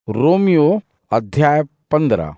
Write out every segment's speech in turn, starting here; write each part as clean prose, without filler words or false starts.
Romeo अध्याय 15।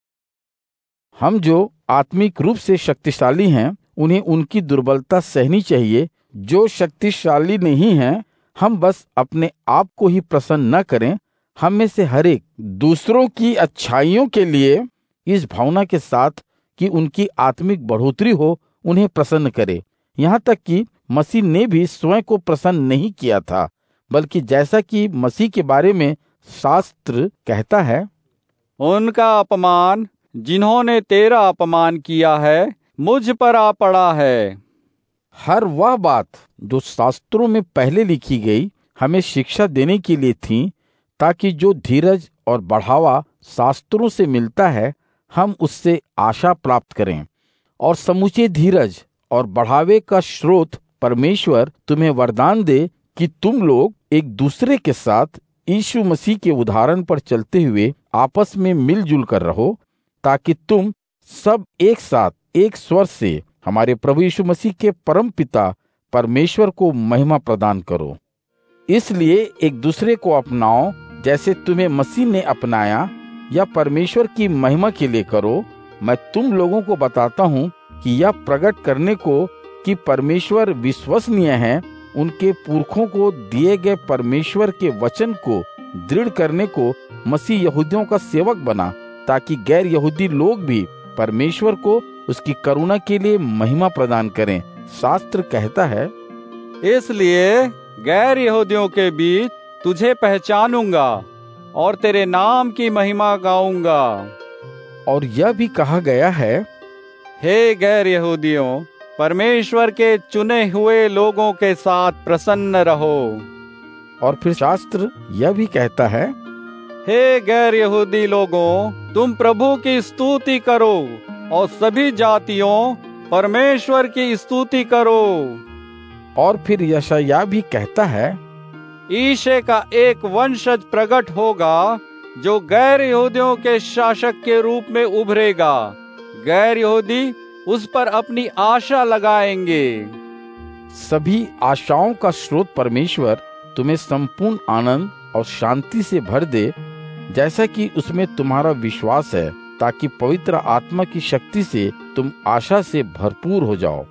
हम जो आत्मिक रूप से शक्तिशाली हैं उन्हें उनकी दुर्बलता सहनी चाहिए। जो शक्तिशाली नहीं हैं, हम बस अपने आप को ही प्रसन्न न करें, हम में से हर एक दूसरों की अच्छाइयों के लिए इस भावना के साथ कि उनकी आत्मिक बढ़ोतरी हो, उन्हें प्रसन्न करे। यहाँ तक कि मसीह ने भी स्वयं को प्रसन्न नहीं किया था, बल्कि जैसा कि मसीह के बारे में शास्त्र कहता है, उनका अपमान जिन्होंने तेरा अपमान किया है मुझ पर आ पड़ा है। हर वह बात जो शास्त्रों में पहले लिखी गई हमें शिक्षा देने के लिए थी, ताकि जो धीरज और बढ़ावा शास्त्रों से मिलता है हम उससे आशा प्राप्त करें। और समूचे धीरज और बढ़ावे का स्रोत परमेश्वर तुम्हें वरदान दे कि तुम लोग एक दूसरे के साथ यीशु मसीह के उदाहरण पर चलते हुए आपस में मिलजुल कर रहो, ताकि तुम सब एक साथ एक स्वर से हमारे प्रभु यीशु मसीह के परम पिता परमेश्वर को महिमा प्रदान करो। इसलिए एक दूसरे को अपनाओ जैसे तुम्हें मसीह ने अपनाया, या परमेश्वर की महिमा के लिए करो। मैं तुम लोगों को बताता हूँ कि यह प्रकट करने को कि परमेश्वर विश्वसनीय है, उनके पुरखों को दिए गए परमेश्वर के वचन को दृढ़ करने को मसीह यहूदियों का सेवक बना, ताकि गैर यहूदी लोग भी परमेश्वर को उसकी करुणा के लिए महिमा प्रदान करें। शास्त्र कहता है, इसलिए गैर यहूदियों के बीच तुझे पहचानूंगा और तेरे नाम की महिमा गाऊंगा। और यह भी कहा गया है, हे गैर यहूदियों, परमेश्वर के चुने हुए लोगों के साथ प्रसन्न रहो। और फिर शास्त्र यह भी कहता है, हे गैर यहूदी लोगों, तुम प्रभु की स्तुति करो और सभी जातियों परमेश्वर की स्तुति करो। और फिर यशायाह भी कहता है, ईशे का एक वंशज प्रकट होगा जो गैर यहूदियों के शासक के रूप में उभरेगा। गैर यहूदी उस पर अपनी आशा लगाएंगे। सभी आशाओं का स्रोत परमेश्वर तुम्हें संपूर्ण आनंद और शांति से भर दे, जैसा कि उसमें तुम्हारा विश्वास है, ताकि पवित्र आत्मा की शक्ति से तुम आशा से भरपूर हो जाओ।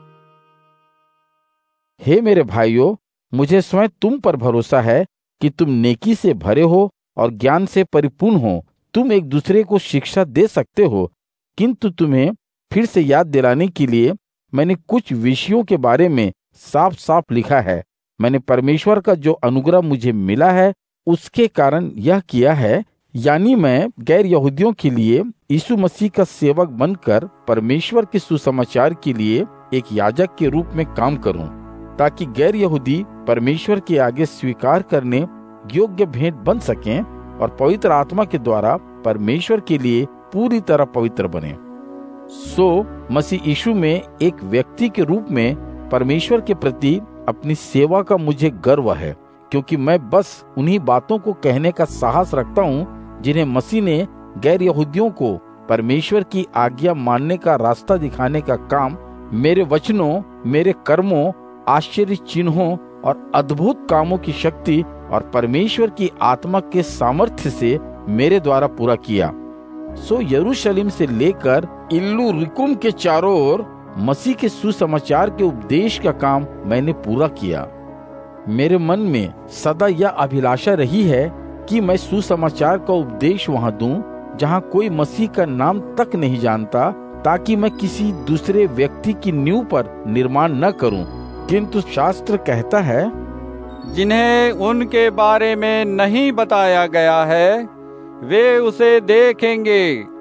हे मेरे भाइयों, मुझे स्वयं तुम पर भरोसा है कि तुम नेकी से भरे हो और ज्ञान से परिपूर्ण हो। तुम एक दूसरे को शिक्षा दे सकते हो, किंतु तुम्हें फिर से याद दिलाने के लिए मैंने कुछ विषयों के बारे में साफ साफ लिखा है। मैंने परमेश्वर का जो अनुग्रह मुझे मिला है उसके कारण यह किया है, यानी मैं गैर यहूदियों के लिए यीशु मसीह का सेवक बनकर परमेश्वर के सुसमाचार के लिए एक याजक के रूप में काम करूं, ताकि गैर यहूदी परमेश्वर के आगे स्वीकार करने योग्य भेंट बन सकें और पवित्र आत्मा के द्वारा परमेश्वर के लिए पूरी तरह पवित्र बने। सो मसीह यीशु में एक व्यक्ति के रूप में परमेश्वर के प्रति अपनी सेवा का मुझे गर्व है, क्योंकि मैं बस उन्हीं बातों को कहने का साहस रखता हूँ जिन्हें मसीह ने गैर यहूदियों को परमेश्वर की आज्ञा मानने का रास्ता दिखाने का काम मेरे वचनों, मेरे कर्मों, आश्चर्य चिन्हों और अद्भुत कामों की शक्ति और परमेश्वर की आत्मा के सामर्थ्य से मेरे द्वारा पूरा किया। सो यरूशलेम से लेकर इल्लुरिकुम के चारों ओर मसीह के सुसमाचार के उपदेश का काम मैंने पूरा किया। मेरे मन में सदा यह अभिलाषा रही है कि मैं सुसमाचार का उपदेश वहां दूं जहां कोई मसीह का नाम तक नहीं जानता, ताकि मैं किसी दूसरे व्यक्ति की नींव पर निर्माण न करूं। किंतु शास्त्र कहता है, जिन्हें उनके बारे में नहीं बताया गया है वे उसे देखेंगे,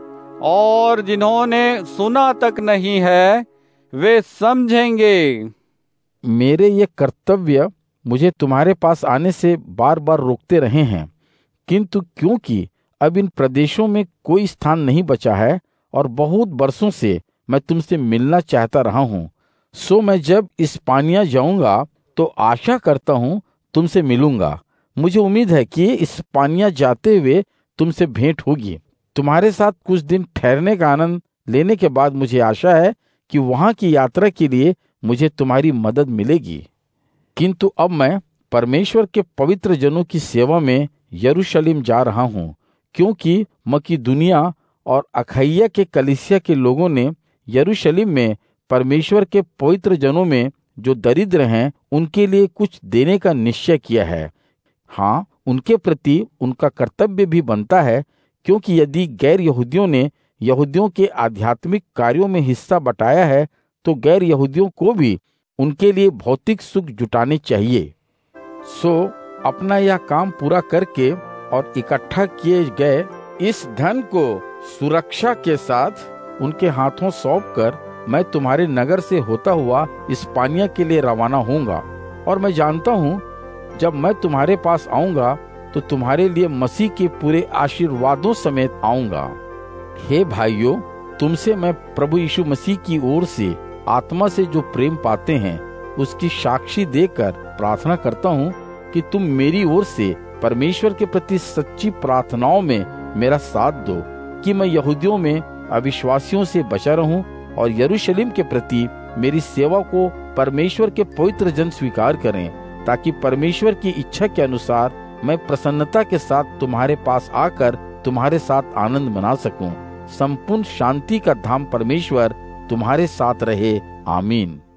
और जिन्होंने सुना तक नहीं है वे समझेंगे। मेरे ये कर्तव्य मुझे तुम्हारे पास आने से बार बार रोकते रहे हैं, किंतु क्योंकि अब इन प्रदेशों में कोई स्थान नहीं बचा है और बहुत बरसों से मैं तुमसे मिलना चाहता रहा हूँ, सो मैं जब इस्पानिया जाऊंगा तो आशा करता हूँ तुमसे मिलूंगा। मुझे उम्मीद है कि इस्पानिया जाते हुए तुमसे भेंट होगी। तुम्हारे साथ कुछ दिन ठहरने का आनंद लेने के बाद मुझे आशा है कि वहां की यात्रा के लिए मुझे तुम्हारी मदद मिलेगी। किंतु अब मैं परमेश्वर के पवित्र जनों की सेवा में यरूशलेम जा रहा हूँ, क्योंकि मकिदुनिया और अखैया के कलीसिया के लोगों ने यरूशलेम में परमेश्वर के पवित्र जनों में जो दरिद्र हैं उनके लिए कुछ देने का निश्चय किया है। हाँ, उनके प्रति उनका कर्तव्य भी बनता है, क्योंकि यदि गैर यहूदियों ने यहूदियों के आध्यात्मिक कार्यों में हिस्सा बटाया है तो गैर यहूदियों को भी उनके लिए भौतिक सुख जुटाने चाहिए। सो अपना यह काम पूरा करके और इकट्ठा किए गए इस धन को सुरक्षा के साथ उनके हाथों सौंपकर मैं तुम्हारे नगर से होता हुआ इस्पानिया के लिए रवाना होऊंगा। और मैं जानता हूँ जब मैं तुम्हारे पास आऊंगा तो तुम्हारे लिए मसीह के पूरे आशीर्वादों समेत आऊंगा। हे भाइयों, तुमसे मैं प्रभु यीशु मसीह की ओर से आत्मा से जो प्रेम पाते हैं उसकी साक्षी देकर प्रार्थना करता हूँ कि तुम मेरी ओर से परमेश्वर के प्रति सच्ची प्रार्थनाओं में मेरा साथ दो, कि मैं यहूदियों में अविश्वासियों से बचा रहूं और यरूशलेम के प्रति मेरी सेवा को परमेश्वर के पवित्र जन स्वीकार करें, ताकि परमेश्वर की इच्छा के अनुसार मैं प्रसन्नता के साथ तुम्हारे पास आकर तुम्हारे साथ आनंद मना सकूं। संपूर्ण शांति का धाम परमेश्वर तुम्हारे साथ रहे। आमीन।